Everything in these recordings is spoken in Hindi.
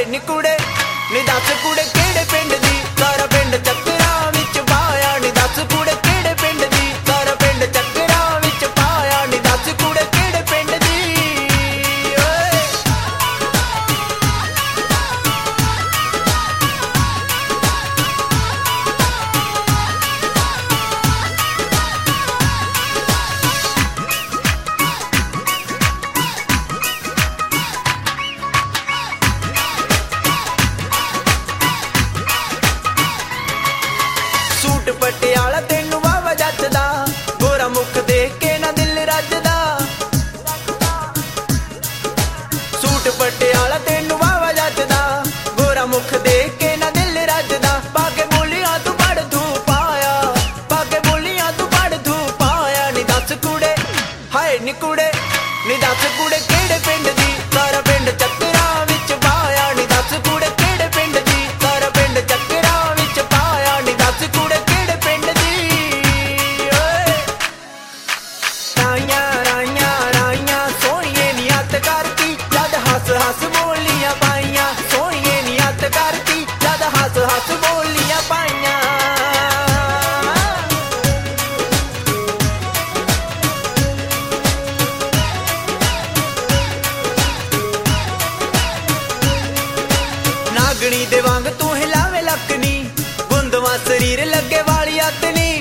नी कुड़े नी दस कुड़े केड़े पिंड दी सारा पिंड चक्करां विच पाया नी दस कुड़े केड़े पिंड दी सारा पिंड चक्करां विच पाया नी दस कुड़े केड़े पिंड दी ओए पटियाला तेनू वावा जचदा गोरा मुख देख के ना दिल रजदा सूट पटियाला तेनू वावा जचदा गोरा मुख देख के ना दिल रजदा पाके बोलियां तू बड़ धू पाया पाके बोलियां तू बड़ धू पाया नी दस कुड़े हाय नी कुड़े नी दस कुड़े केड़े पिंड दी सारा पिंड चक्करां विच पाया नी दस कुड़े केड़े पिंड दी सारा पिंड चक्करां विच पाया नी दस कुड़े हस बोलियां पाइयां सोनिए नी हत्थ करती जद हस हस बोलियां पाइयां नागणी दे वांग तू हिलावे लकनी गुंदवा शरीर लगे वाली अतनी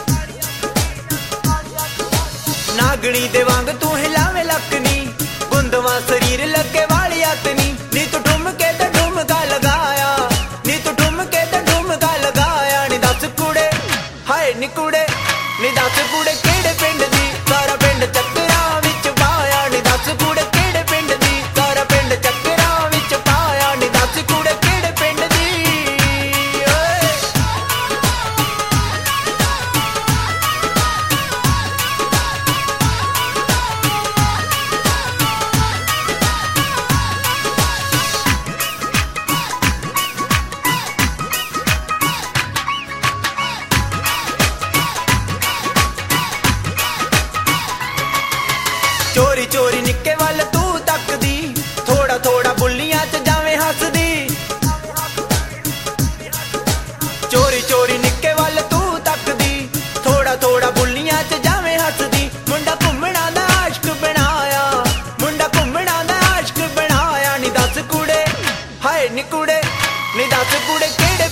नागणी दे वांग तू हिलावे लकनी गुंदवा शरीर लगे वाली अतनी नी तू ठुमके ते ठुमका लगाया नी तू ठुमके ते ठुमका लगाया नी दस कुड़े हाय नी कुड़े नी दस कुड़े केड़े पिंड दी सारा पिंड चक्करां विच पाया नी दस कुड़े केड़े पिंड दी सारा पिंड चक्करां विच पाया नी दस कुड़े केड़े पिंड दी ओए चोरी चोरी निक्के वाल तू तकदी थोड़ा थोड़ा बुल्लियां च जावें हसदी चोरी चोरी निक्के वाल तू तकदी थोड़ा थोड़ा बुल्लियां च जावें हसदी मुंडा घुम्मणा दा आशिक बनाया मुंडा घुम्मणा दा आशिक बनाया नी दस कुड़े हाय नी कुड़े नी दस कुड़े केड़े